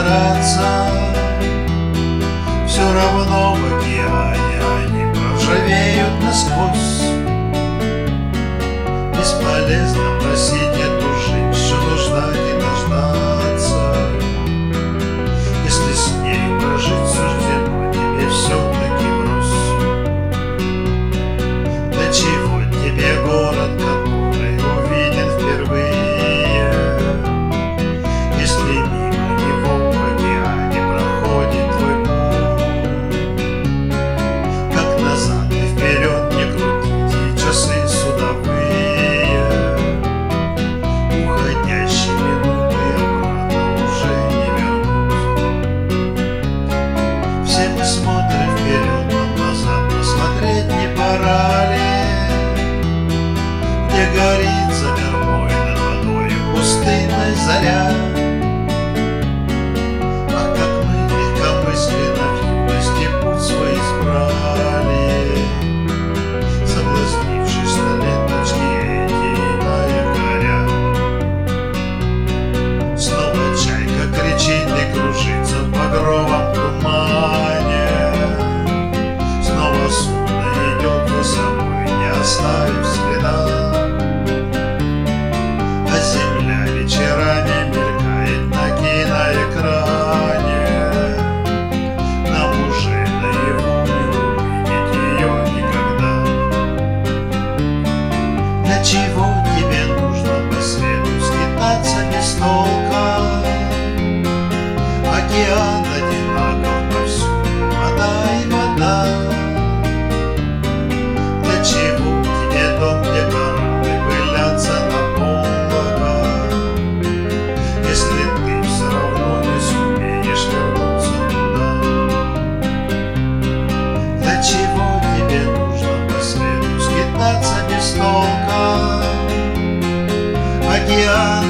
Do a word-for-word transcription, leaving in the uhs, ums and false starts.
стараться, все равно в океане они проржавеют насквозь. Бесполезно просить эту женщину ждать и дождаться. Если с ней прожить суждено тебе все-таки врозь. Для чего тебе город, который увиден впервые, если мимо него в океане проходит твой путь? Как назад и вперед не крутите часы судовые, уходящие минуты обратно уже не вернуть. Все мы смотрим вперед, но назад посмотреть не пора ли? Где горит за кормой над водой пустынной заря. А как мы легкомысленно в юности путь свой избрали, соблазнившись на ленточке эти на якоря. Снова чайка кричит и кружится в багровом тумане. Снова судно идет за собой, не оставив следа. А земля вечерами мелькает на киноэкране. Нам уже наяву не увидеть ее никогда. Для чего тебе нужно по свету скитаться без толка? Океан одинаков повсюду, вода и вода. Для чего тебе дом, где кораллы пылятся на полногах, если ты все равно не сумеешь вернуться туда? Для чего тебе нужно по свету скитаться без толка? Океан